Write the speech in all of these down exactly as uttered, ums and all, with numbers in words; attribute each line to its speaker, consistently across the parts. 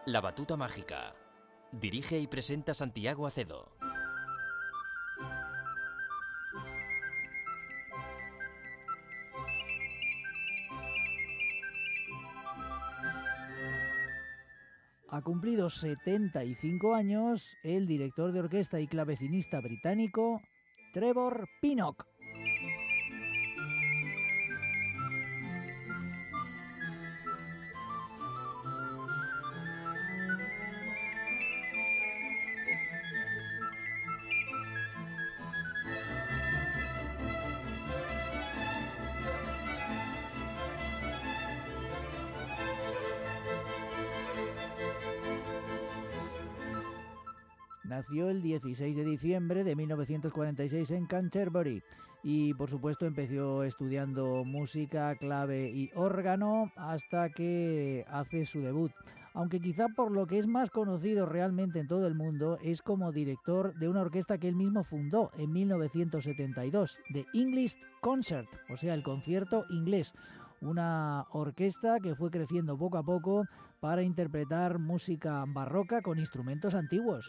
Speaker 1: La batuta mágica. Dirige y presenta Santiago Acedo.
Speaker 2: Ha cumplido setenta y cinco años el director de orquesta y clavecinista británico Trevor Pinnock. Nació el dieciséis de diciembre de mil novecientos cuarenta y seis en Canterbury y por supuesto empezó estudiando música, clave y órgano hasta que hace su debut. Aunque quizá por lo que es más conocido realmente en todo el mundo es como director de una orquesta que él mismo fundó en mil novecientos setenta y dos, The English Concert, o sea, el concierto inglés. Una orquesta que fue creciendo poco a poco para interpretar música barroca con instrumentos antiguos.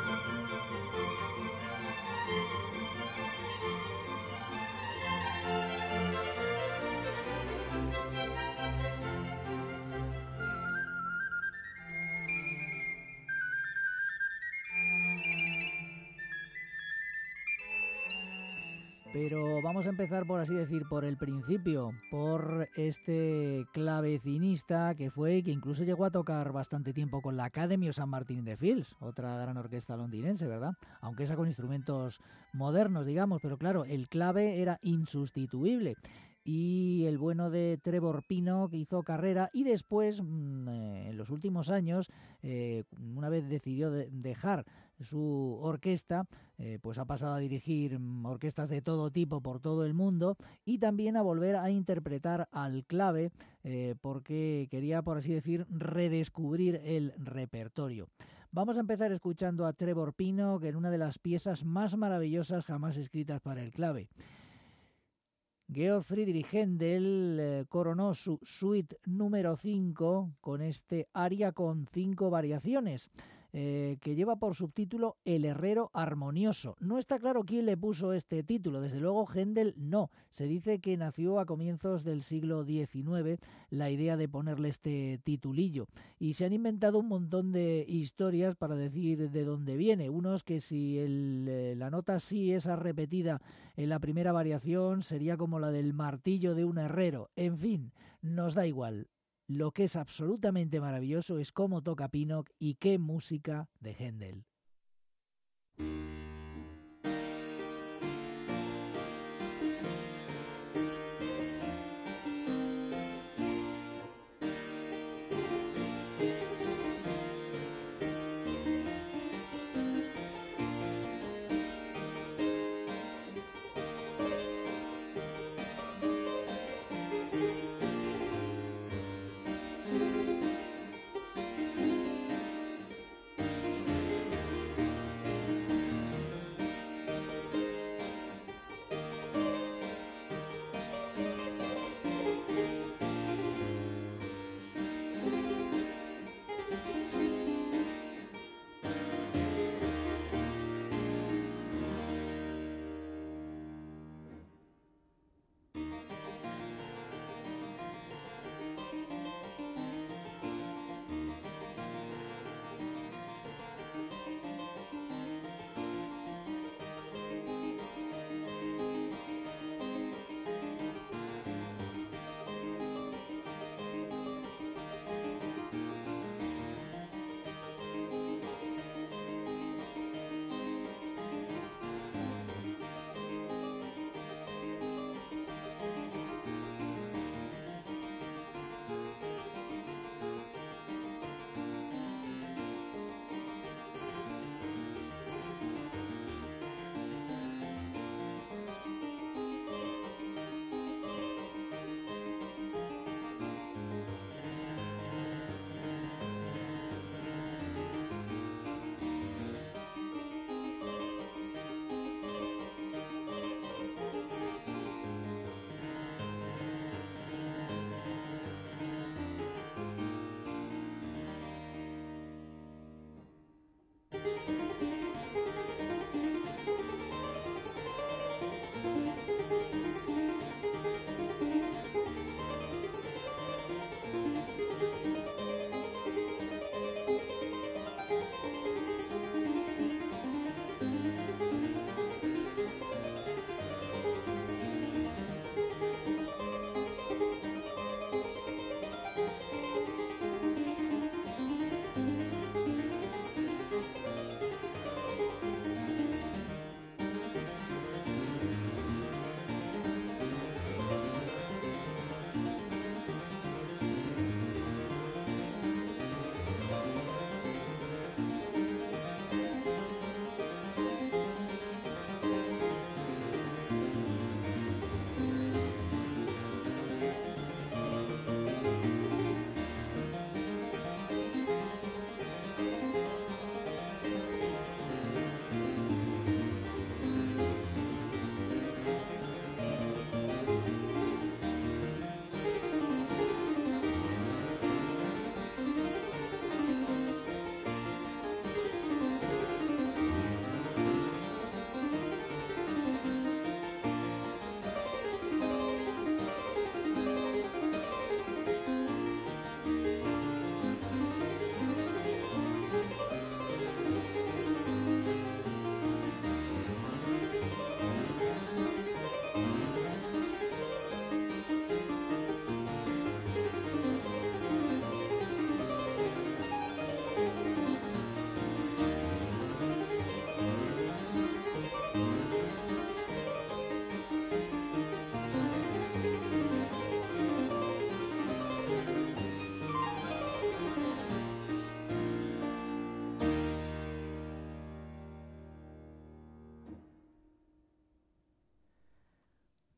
Speaker 2: Pero vamos a empezar, por así decir, por el principio, por este clavecinista que fue y que incluso llegó a tocar bastante tiempo con la Academy of Saint Martin in the Fields, otra gran orquesta londinense, ¿verdad? Aunque esa con instrumentos modernos, digamos, pero claro, el clave era insustituible. Y el bueno de Trevor Pinnock hizo carrera y después, en los últimos años, eh, una vez decidió de dejar su orquesta, eh, pues ha pasado a dirigir orquestas de todo tipo por todo el mundo y también a volver a interpretar al clave eh, porque quería, por así decir, redescubrir el repertorio. Vamos a empezar escuchando a Trevor Pinnock en una de las piezas más maravillosas jamás escritas para el clave. Georg Friedrich Händel eh, coronó su suite número cinco con este aria con cinco variaciones, eh, que lleva por subtítulo El herrero armonioso. No está claro quién le puso este título, desde luego Händel no. Se dice que nació a comienzos del siglo diecinueve la idea de ponerle este titulillo y se han inventado un montón de historias para decir de dónde viene. Unos que si el, eh, la nota sí esa repetida en la primera variación sería como la del martillo de un herrero. En fin, nos da igual. Lo que es absolutamente maravilloso es cómo toca Pinnock y qué música de Händel.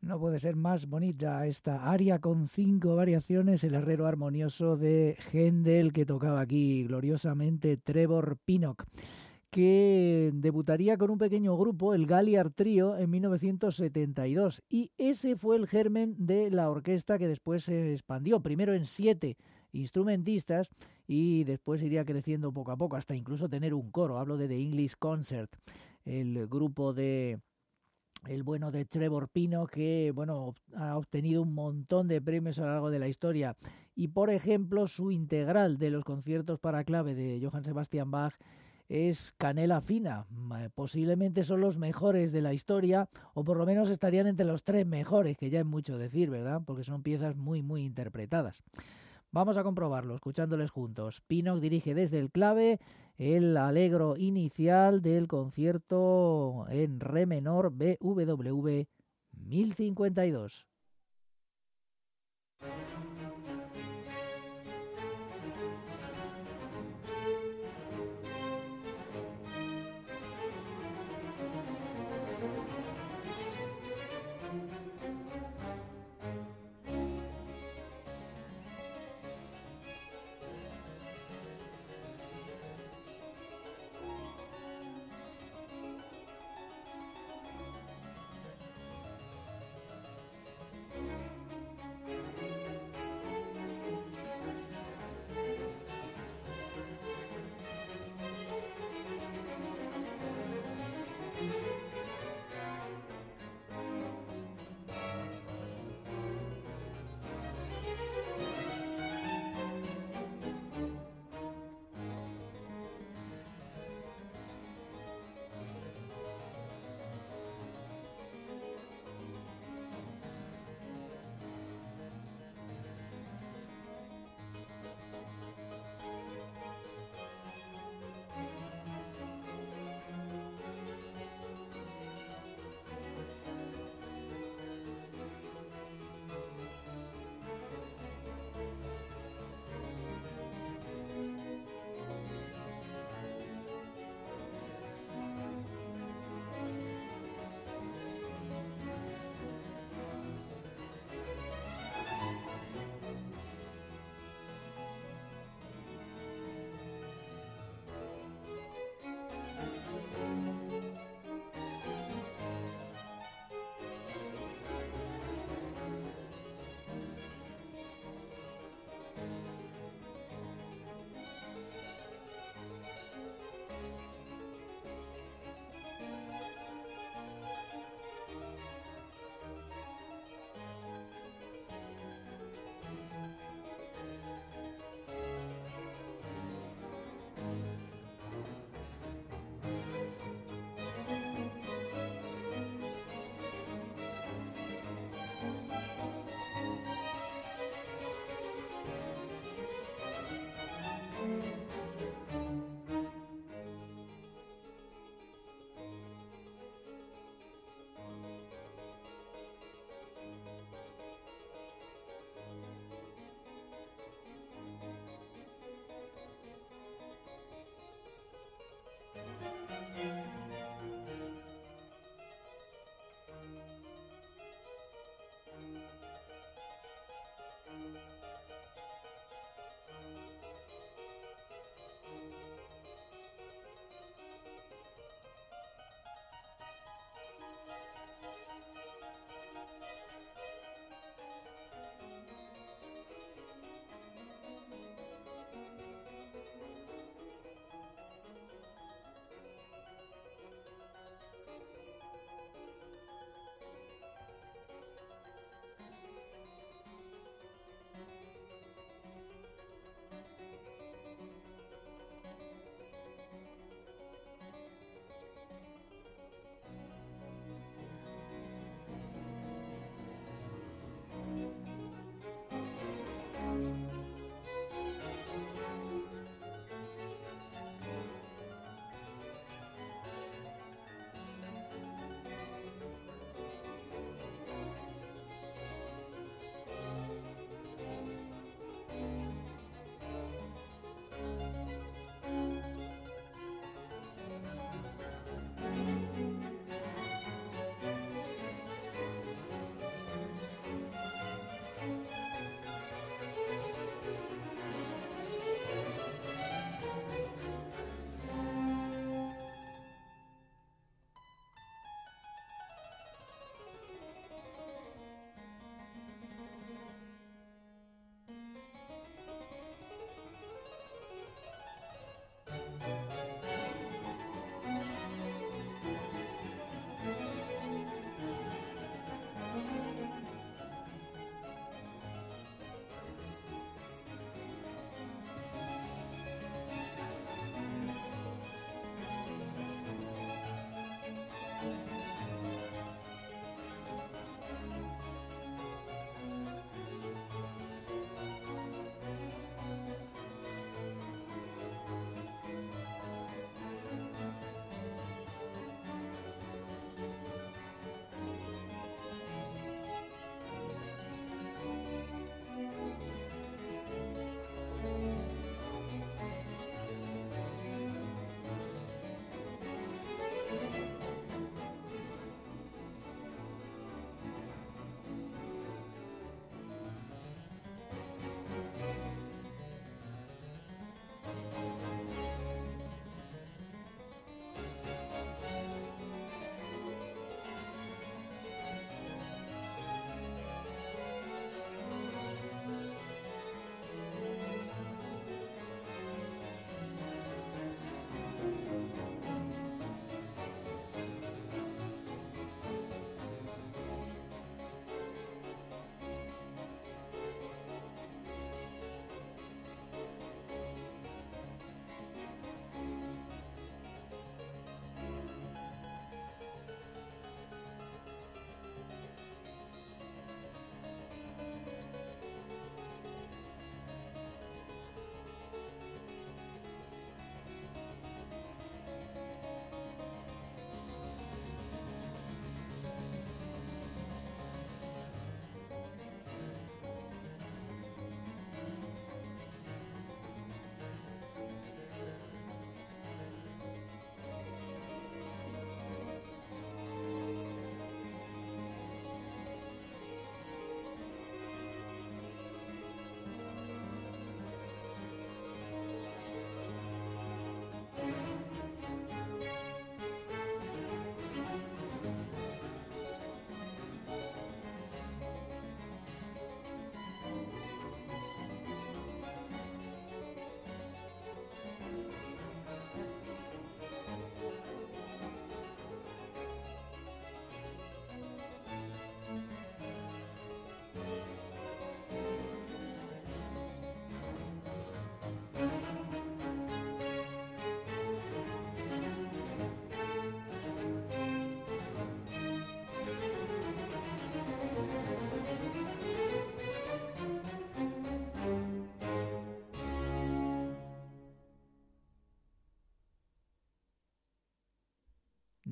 Speaker 2: No puede ser más bonita esta aria con cinco variaciones, el herrero armonioso de Händel, que tocaba aquí gloriosamente Trevor Pinnock, que debutaría con un pequeño grupo, el Galliard Trio, en mil novecientos setenta y dos. Y ese fue el germen de la orquesta que después se expandió, primero en siete instrumentistas y después iría creciendo poco a poco, hasta incluso tener un coro. Hablo de The English Concert, el grupo de el bueno de Trevor Pinnock, que bueno, ha obtenido un montón de premios a lo largo de la historia. Y por ejemplo, su integral de los conciertos para clave de Johann Sebastian Bach es canela fina. Posiblemente son los mejores de la historia, o por lo menos estarían entre los tres mejores, que ya es mucho decir, ¿verdad? Porque son piezas muy, muy interpretadas. Vamos a comprobarlo, escuchándoles juntos. Pinnock dirige desde el clave el allegro inicial del concierto en re menor B W V mil cincuenta y dos.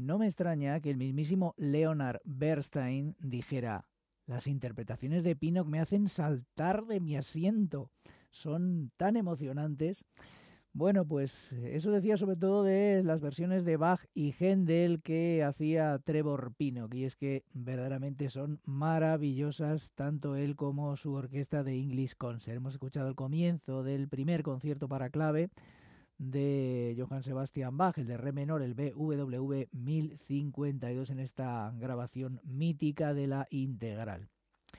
Speaker 2: no me extraña que el mismísimo Leonard Bernstein dijera: las interpretaciones de Pinnock me hacen saltar de mi asiento, son tan emocionantes. Bueno, pues eso decía sobre todo de las versiones de Bach y Händel que hacía Trevor Pinnock, y es que verdaderamente son maravillosas tanto él como su orquesta de English Concert. Hemos escuchado el comienzo del primer concierto para clave de Johann Sebastian Bach, el de re menor, el B W V mil cincuenta y dos, en esta grabación mítica de la integral.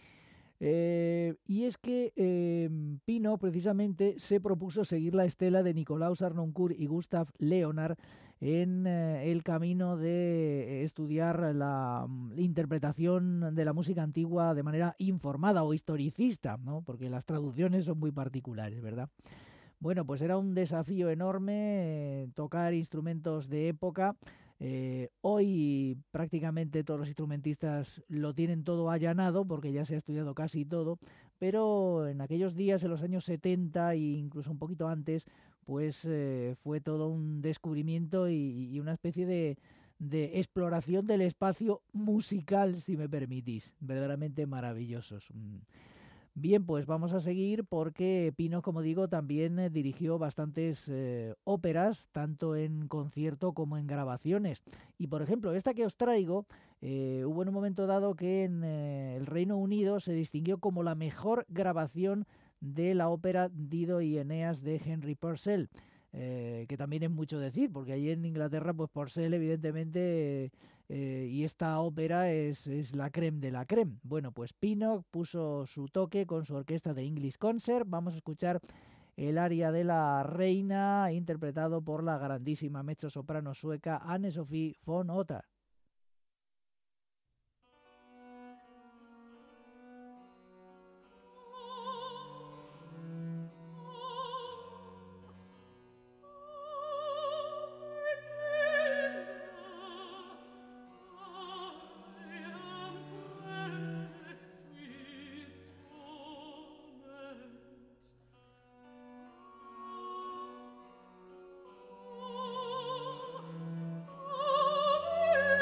Speaker 2: Eh, y es que eh, Pinnock precisamente se propuso seguir la estela de Nikolaus Harnoncourt y Gustav Leonard en eh, el camino de estudiar la, la interpretación de la música antigua de manera informada o historicista, ¿no? Porque las traducciones son muy particulares, ¿verdad? Bueno, pues era un desafío enorme eh, tocar instrumentos de época. Eh, hoy prácticamente todos los instrumentistas lo tienen todo allanado porque ya se ha estudiado casi todo, pero en aquellos días, en los años setenta e incluso un poquito antes, pues eh, fue todo un descubrimiento y, y una especie de, de exploración del espacio musical, si me permitís, verdaderamente maravillosos. Bien, pues vamos a seguir porque Pinnock, como digo, también eh, dirigió bastantes eh, óperas, tanto en concierto como en grabaciones. Y, por ejemplo, esta que os traigo, eh, hubo en un momento dado que en eh, el Reino Unido se distinguió como la mejor grabación de la ópera Dido y Eneas de Henry Purcell. Eh, que también es mucho decir, porque allí en Inglaterra, pues Purcell, evidentemente, eh, y esta ópera es, es la creme de la creme. Bueno, pues Pinnock puso su toque con su orquesta de English Concert. Vamos a escuchar el aria de la reina, interpretado por la grandísima mezzosoprano sueca Anne-Sophie von Otter.
Speaker 3: Oh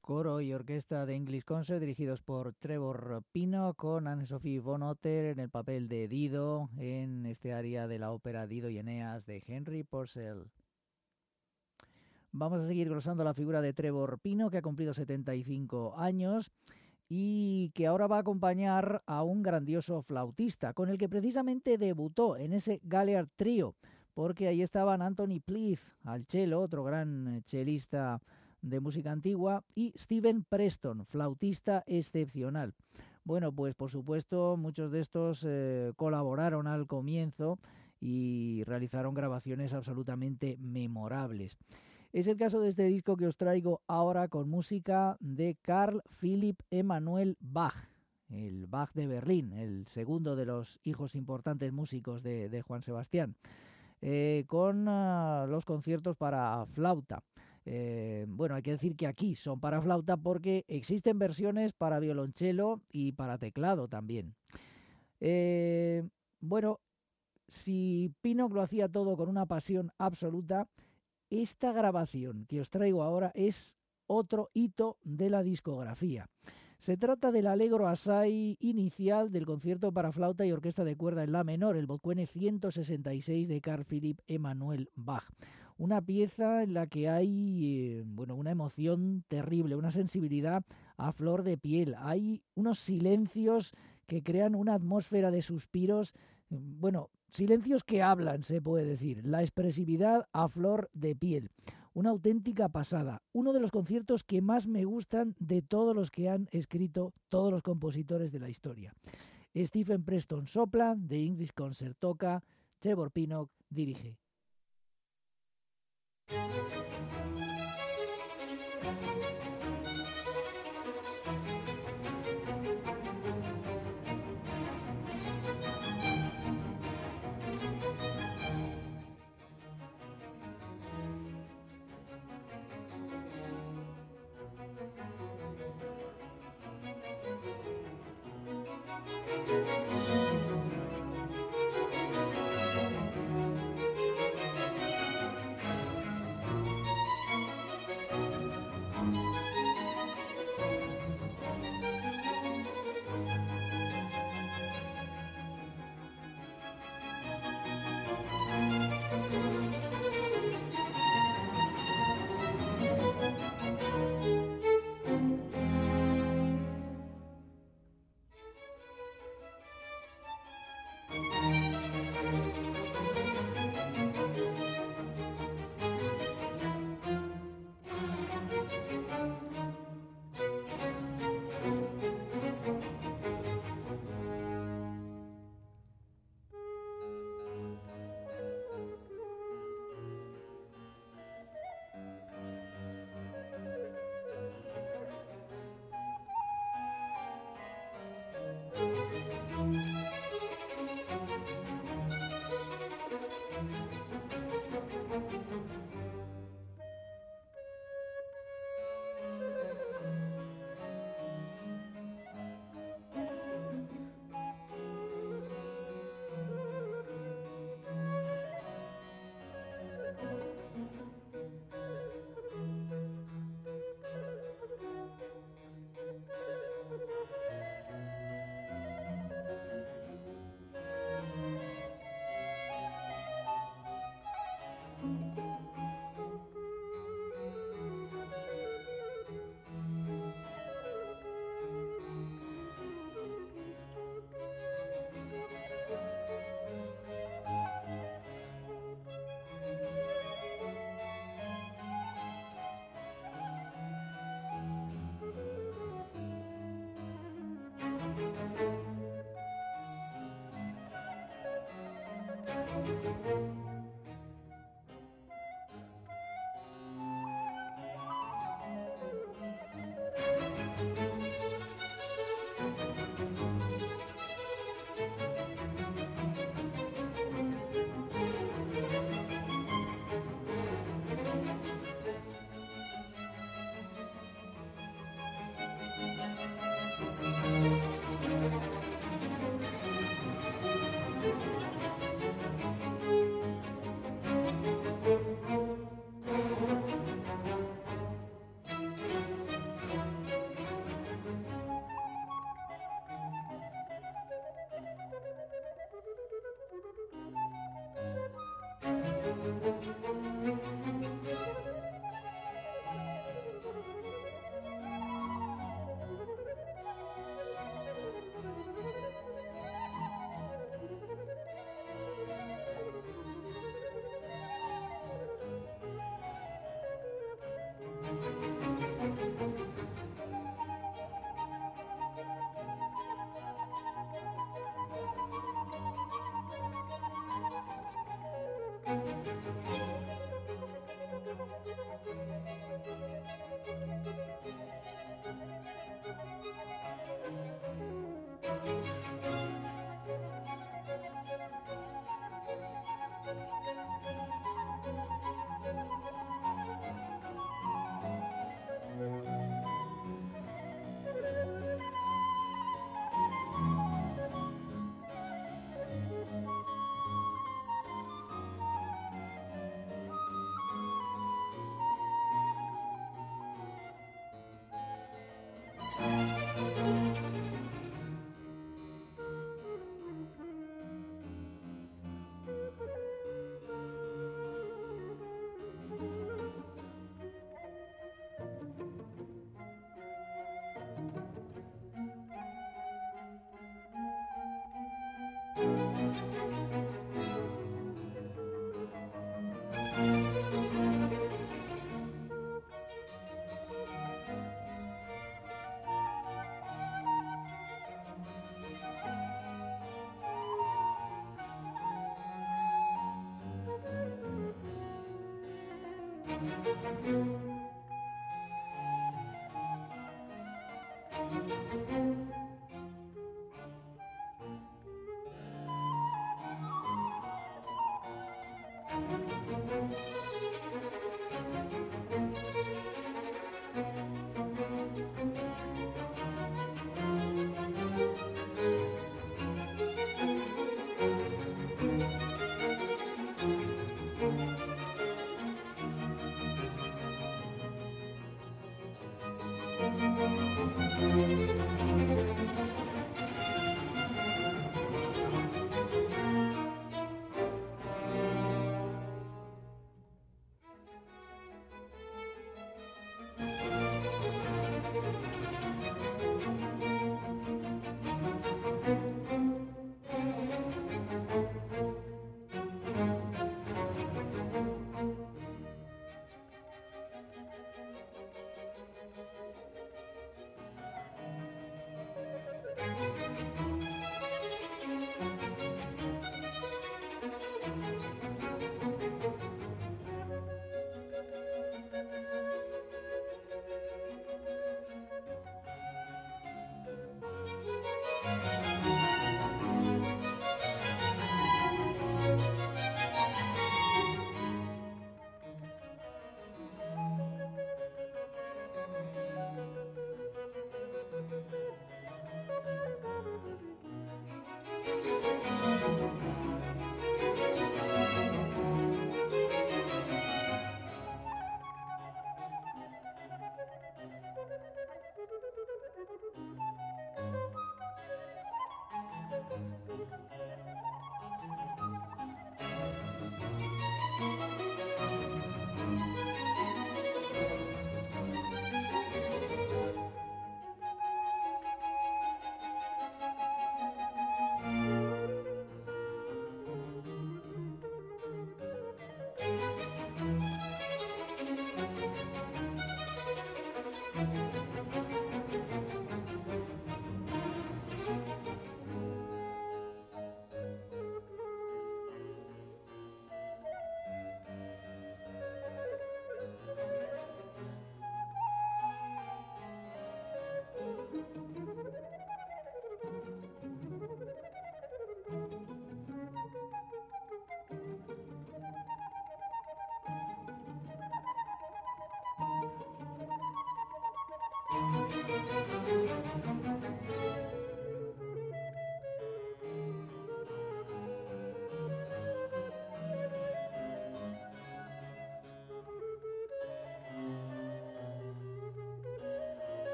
Speaker 2: Coro y orquesta de English Concert dirigidos por Trevor Pinnock, con Anne-Sophie von Otter en el papel de Dido en este área de la ópera Dido y Eneas de Henry Purcell. Vamos a seguir glosando la figura de Trevor Pinnock, que ha cumplido setenta y cinco años y que ahora va a acompañar a un grandioso flautista con el que precisamente debutó en ese Galliard Trio, porque ahí estaban Anthony Pleath al cello, otro gran chelista de música antigua, y Stephen Preston, flautista excepcional. Bueno, pues por supuesto muchos de estos eh, colaboraron al comienzo y realizaron grabaciones absolutamente memorables. Es el caso de este disco que os traigo ahora, con música de Carl Philipp Emanuel Bach, el Bach de Berlín, el segundo de los hijos importantes músicos de, de Juan Sebastián, eh, con uh, los conciertos para flauta. Eh, bueno, hay que decir que aquí son para flauta porque existen versiones para violonchelo y para teclado también. Eh, bueno, si Pinnock lo hacía todo con una pasión absoluta, esta grabación que os traigo ahora es otro hito de la discografía. Se trata del Allegro Assai inicial del concierto para flauta y orquesta de cuerda en la menor, el Boccone ciento sesenta y seis de Carl Philipp Emanuel Bach. Una pieza en la que hay eh, bueno, una emoción terrible, una sensibilidad a flor de piel. Hay unos silencios que crean una atmósfera de suspiros, bueno, silencios que hablan, se puede decir. La expresividad a flor de piel. Una auténtica pasada. Uno de los conciertos que más me gustan de todos los que han escrito todos los compositores de la historia. Stephen Preston sopla, The English Concert toca, Trevor Pinnock dirige.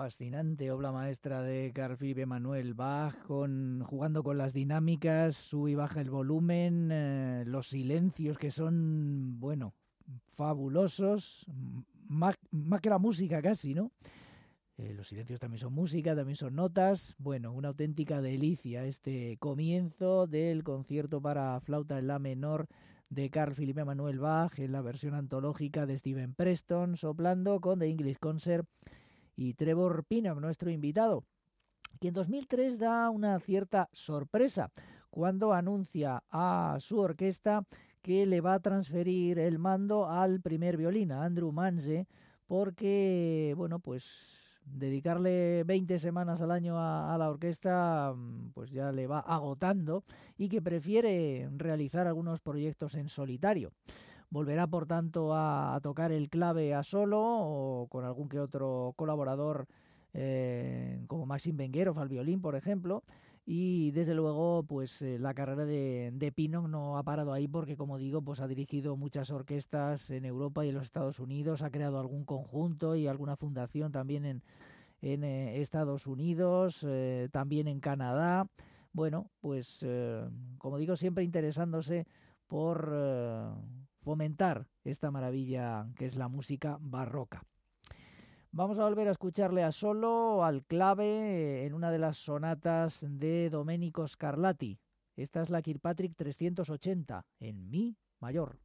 Speaker 2: fascinante obra maestra de Carl Philipp Emanuel Bach, con, jugando con las dinámicas, sube y baja el volumen, eh, los silencios que son, bueno, fabulosos, más, más que la música casi, ¿no? Eh, los silencios también son música, también son notas. Bueno, una auténtica delicia este comienzo del concierto para flauta en la menor de Carl Philipp Emanuel Bach en la versión antológica de Steven Preston, soplando con The English Concert y Trevor Pinnock, nuestro invitado, que en dos mil tres da una cierta sorpresa cuando anuncia a su orquesta que le va a transferir el mando al primer violín, a Andrew Manze, porque, bueno, pues dedicarle veinte semanas al año a, a la orquesta pues ya le va agotando y que prefiere realizar algunos proyectos en solitario. Volverá, por tanto, a, a tocar el clave a solo o con algún que otro colaborador, eh, como Maxim Vengerov al violín, por ejemplo. Y desde luego, pues eh, la carrera de, de Pinnock no ha parado ahí porque, como digo, pues ha dirigido muchas orquestas en Europa y en los Estados Unidos, ha creado algún conjunto y alguna fundación también en, en eh, Estados Unidos, eh, también en Canadá. Bueno, pues eh, como digo, siempre interesándose por eh, fomentar esta maravilla que es la música barroca. Vamos a volver a escucharle a solo, al clave, en una de las sonatas de Domenico Scarlatti. Esta es la Kirkpatrick trescientos ochenta, en mi mayor.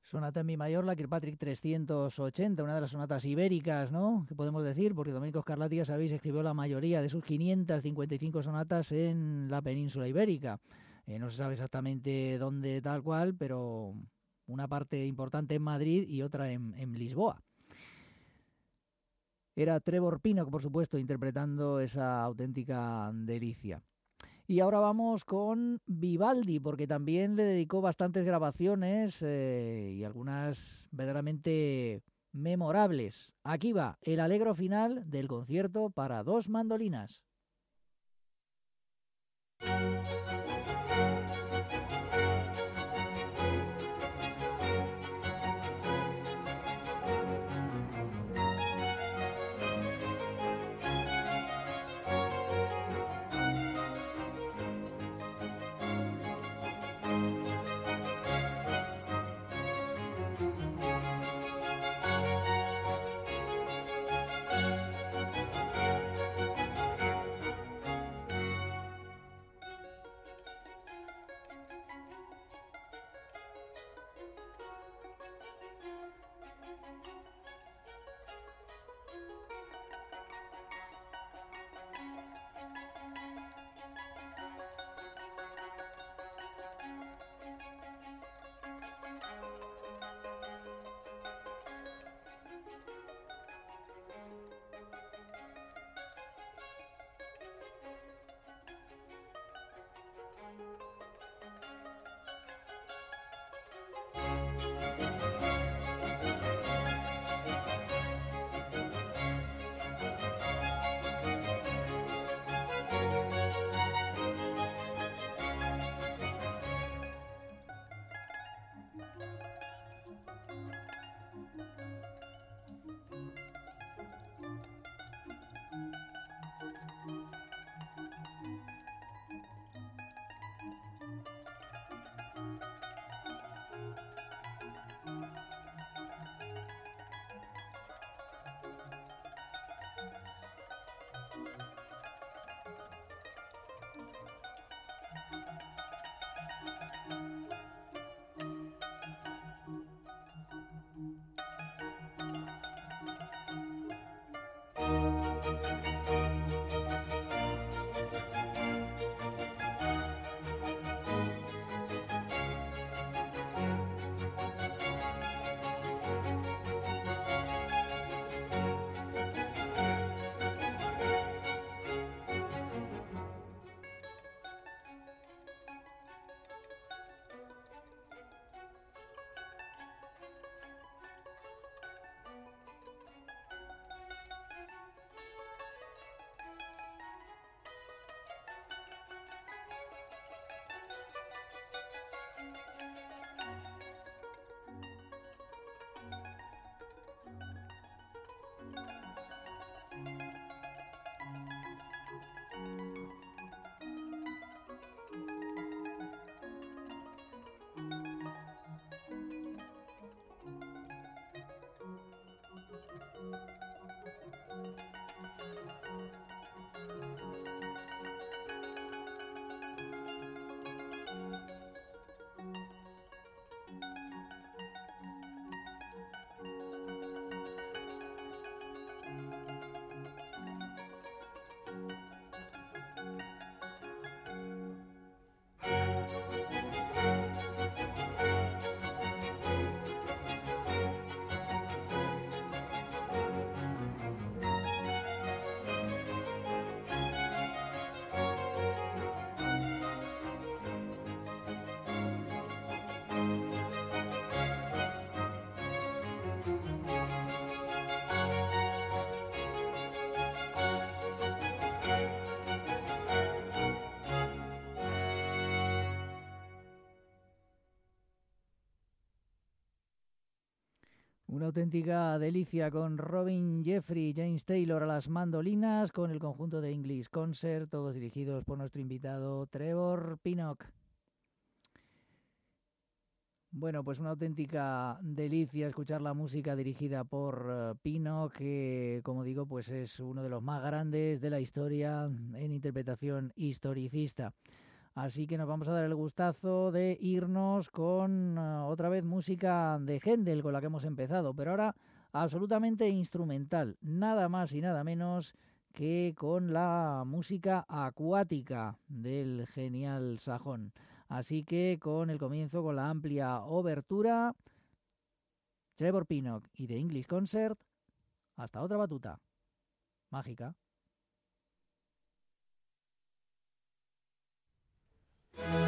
Speaker 2: Sonata en mi mayor, la Kirkpatrick trescientos ochenta, una de las sonatas ibéricas, ¿no?, que podemos decir, porque Domenico Scarlatti, ya sabéis, escribió la mayoría de sus quinientas cincuenta y cinco sonatas en la península ibérica. Eh, no se sabe exactamente dónde tal cual, pero una parte importante en Madrid y otra en, en Lisboa. Era Trevor Pinnock, por supuesto, interpretando esa auténtica delicia. Y ahora vamos con Vivaldi, porque también le dedicó bastantes grabaciones eh, y algunas verdaderamente memorables. Aquí va el Allegro final del concierto para dos mandolinas. Una auténtica delicia con Robin Jeffrey, James Taylor a las mandolinas, con el conjunto de English Concert, todos dirigidos por nuestro invitado Trevor Pinnock. Bueno, pues una auténtica delicia escuchar la música dirigida por uh, Pinnock, que, como digo, pues es uno de los más grandes de la historia en interpretación historicista. Así que nos vamos a dar el gustazo de irnos con uh, otra vez música de Händel, con la que hemos empezado, pero ahora absolutamente instrumental, nada más y nada menos que con la música acuática del genial sajón. Así que con el comienzo, con la amplia obertura, Trevor Pinnock y The English Concert, hasta otra batuta mágica.